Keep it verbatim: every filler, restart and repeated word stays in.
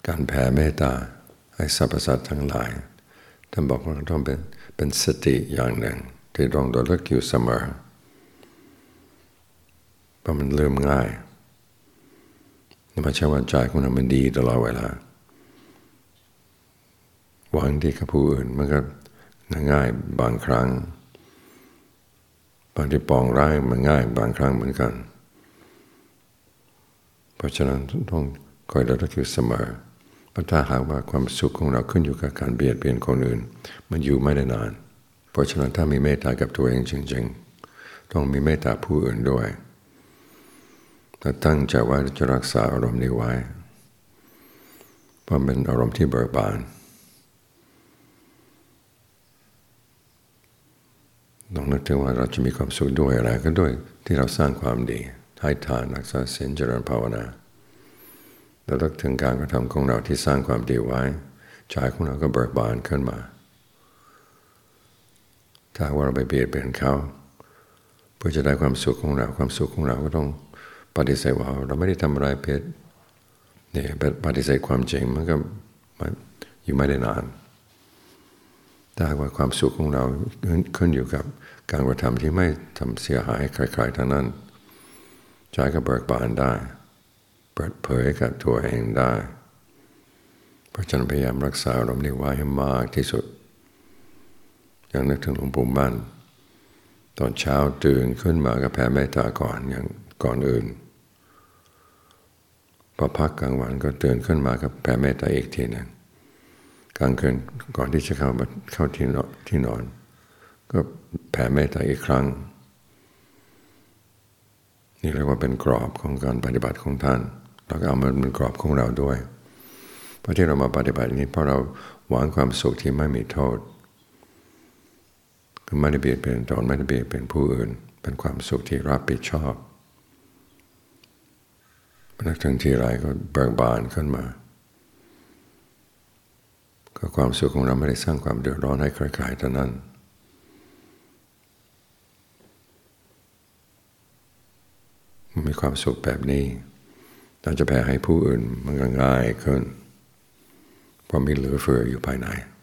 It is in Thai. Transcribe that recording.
การแผ่เมตตาให้สรรพสัตว์ทั้งหลายท่านบอกว่าต้องเป็นเป็นสติอย่างหนึ่งที่ต้องระลึกอยู่เสมอเพราะมันลืมง่ายไม่ใช่ว่าใจของเรามันดีตลอดเวลาหวังดีกับผู้อื่นมันก็ง่ายบางครั้งบางที่ปองร้ายมันง่ายบางครั้งเหมือนกันเพราะฉะนั้นต้องคอยระลึกอยู่เสมอเพราะถ้าหากว่าความสุขของเราขึ้นอยู่กับการเบียดเบียนคนอื่นมันอยู่ไม่ได้นานเพราะฉะนั้นถ้ามีเมตตากับตัวเองจริงๆต้องมีเมตตาผู้อื่นด้วยถ้าตั้งใจว่าจะรักษาอารมณ์นี้ไว้เพราะเป็นอารมณ์ที่เบิกบานต้องนึกถึงว่าเราจะมีความสุขด้วยอะไรก็ด้วยที่เราสร้างความดีให้ทานรักษาศีลเจริญภาวนาแล้วนึกถึงการกระทำของเราที่สร้างความดีไว้ใจของเราก็เบิกบานขึ้นมาถ้าว่าเราไปเบียดเบียนเขาเพื่อจะได้ความสุขของเราความสุขของเราก็ต้องปฏิเสธว่าเราไม่ได้ทำอะไรผิดเนี่ยปฏิเสธความจริงมันก็อยู่ไม่ได้นานถ้าว่าความสุขของเราขึ้นอยู่กับการกระทำที่ไม่ทำเสียหายใครๆทั้งนั้นใจก็เบิกบานได้เปิดเผยกับตัวเองได้เพราะฉะนั้นพยายามรักษาอารมณ์นี้ไว้ให้มากที่สุดอย่างนึกถึงหลวงปู่มั่นตอนเช้าตื่นขึ้นมาก็แผ่เมตตาก่อนอย่างก่อนอื่นพอพักกลางวันก็ตื่นขึ้นมาก็แผ่เมตตาอีกทีหนึ่งกลางคืนก่อนที่จะเข้าเข้าที่นอนที่นอนก็แผ่เมตตาอีกครั้งนี่เรียกว่าเป็นกรอบของการปฏิบัติของท่านแล้วก็เอามันเป็นกรอบของเราด้วยเพราะที่เรามาปฏิบัตินี้เพราะเราหวังความสุขที่ไม่มีโทษคือไม่ได้เบียดเบียนตนไม่ได้เบียดเบียนผู้อื่นเป็นความสุขที่รับผิดชอบนักทั้งที่ไรก็เบิกบานขึ้นมาก็ความสุขของเราไม่ได้สร้างความเดือดร้อนให้ใครๆเท่านั้นมีความสุขแบบนี้เราจะแผ่ให้ผู้อื่นมันก็ง่ายขึ้นเพราะมีเหลือเฟืออยู่ภายใน